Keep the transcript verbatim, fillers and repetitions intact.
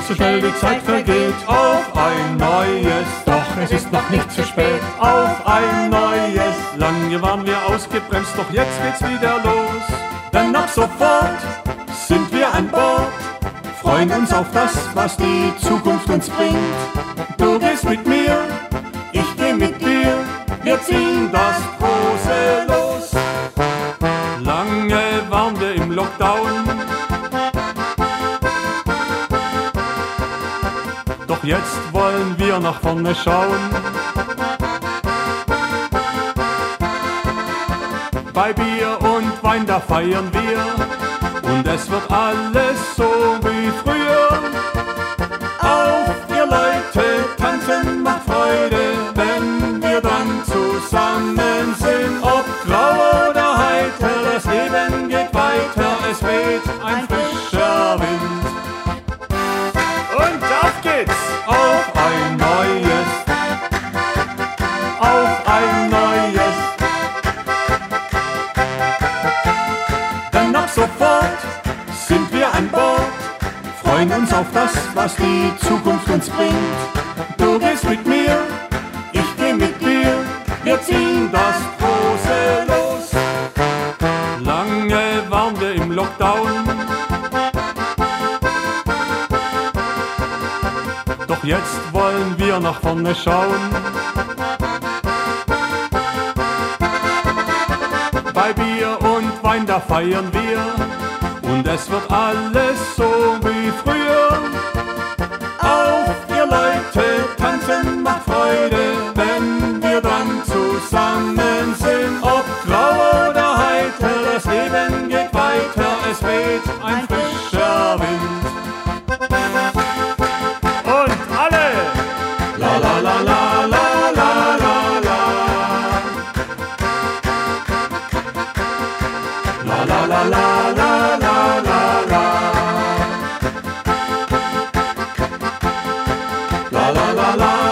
so schnell die Zeit vergeht. Auf ein neues, doch es ist noch nicht zu spät. Auf ein neues, lange waren wir ausgebremst, doch jetzt geht's wieder los. Denn ab sofort sind wir an Bord, freuen uns auf das, was die Zukunft uns bringt. Du gehst mit mir, ich geh mit dir, wir ziehen das große Los. Lange waren wir im Lockdown, doch jetzt wollen wir nach vorne schauen. Bei Bier und Wein, da feiern wir, und es wird alles so wie früher. Auf, ihr Leute, tanzen macht Freude, wenn wir dann zusammen sind. Ob grau oder heiter, das Leben geht weiter, es weht ein frischer Wind. Und auf geht's! Auf ein neues, auf ein neues. Dann ab sofort sind wir an Bord, freuen uns auf das, was die Zukunft uns bringt. Du gehst mit mir, ich geh mit dir, wir ziehen das große Los. Lange waren wir im Lockdown, doch jetzt wollen wir nach vorne schauen. Bei Bier und Wein, da feiern wir, und es wird alles so wie früher. Auf, ihr Leute, tanzen macht Freude, wenn wir dann zusammen sind. Ob grau oder heiter, das Leben geht weiter, es weht ein frischer Wind. Und alle! La la la la la la la la. La la la la la la la la. La la la la.